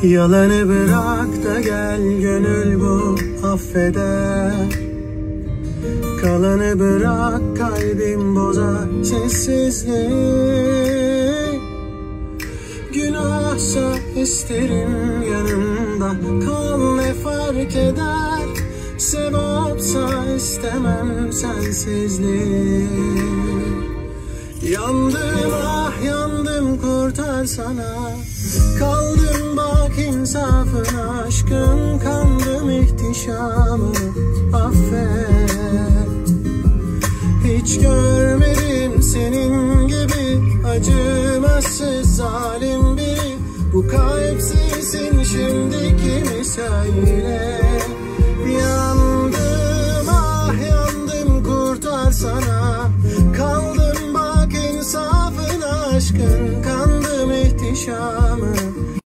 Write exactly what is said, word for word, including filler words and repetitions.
Yalanı bırak da gel, gönül bu affeder. Kalanı bırak, kalbim bozar sessizliği. Günahsa isterim yanımda kal, ne fark eder. Sevapsa istemem sensizliği. Yandım ah yandım, kurtarsana. Kaldım bak insafın, aşkın kandım ihtişamı, affet. Hiç görmedim senin gibi acımasız zalim biri. Bu kalp sensin, şimdi kimi söyle. Yandım ah yandım, kurtarsana. Kaldım bak insafın, aşkın kandım ihtişamı.